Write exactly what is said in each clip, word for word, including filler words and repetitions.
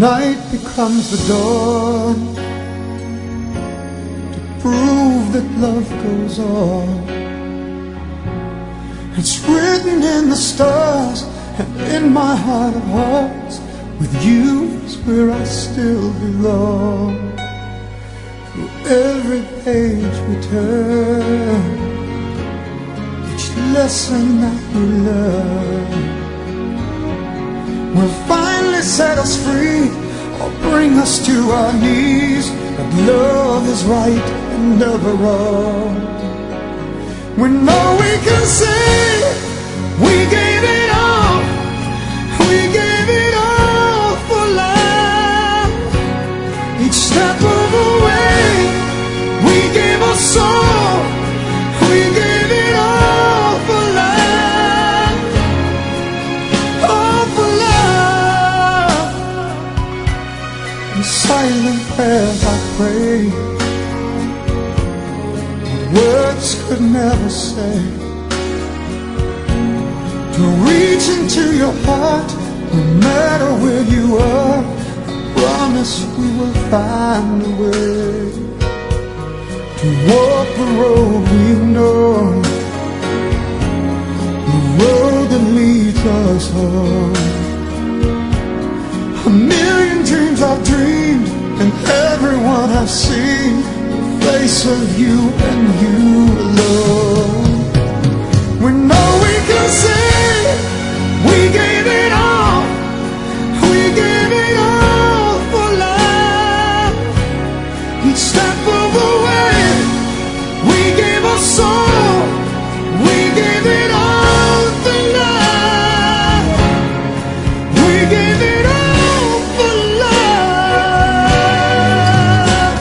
Night becomes the dawn to prove that love goes on. It's written in the stars and in my heart of hearts, with you is where I still belong. Through every page we turn, each lesson that we learn will finally set us free or bring us to our knees. But love is right and never wrong. We know we can say we gave it all, we gave it all for love. Each step of the way we gave our soul, we gave it all for love, all for love. In silent prayers I pray, words could never say, to reach into your heart, no matter where you are. I promise we will find a way to walk the road we've known, the road that leads us home. A million dreams I've dreamed, and everyone I've seen, face of you and you alone. We know we can say we gave it all, we gave it all for love. Each step of the way we gave our soul, we gave it all for love, we gave it all for love.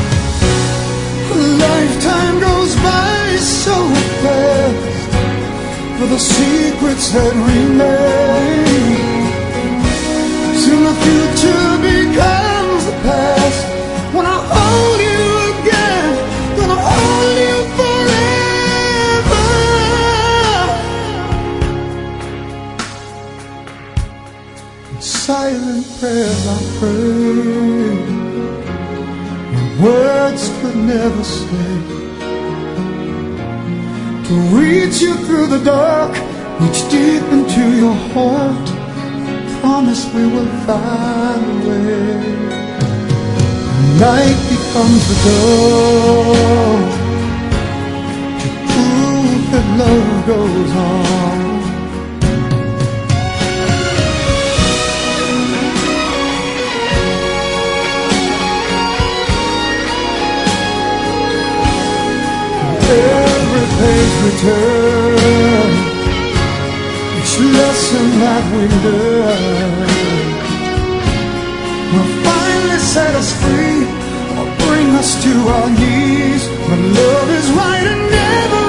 Lifetime goes by so fast for the secrets that remain. Soon the future becomes the past. When I hold you again, gonna hold you forever. In silent prayers I pray, words could never say, to reach you through the dark, reach deep into your heart. Promise we will find a way. Night becomes the dawn to prove that love goes on. Every page we turn, each lesson that we learn will finally set us free or bring us to our knees. When love is right and never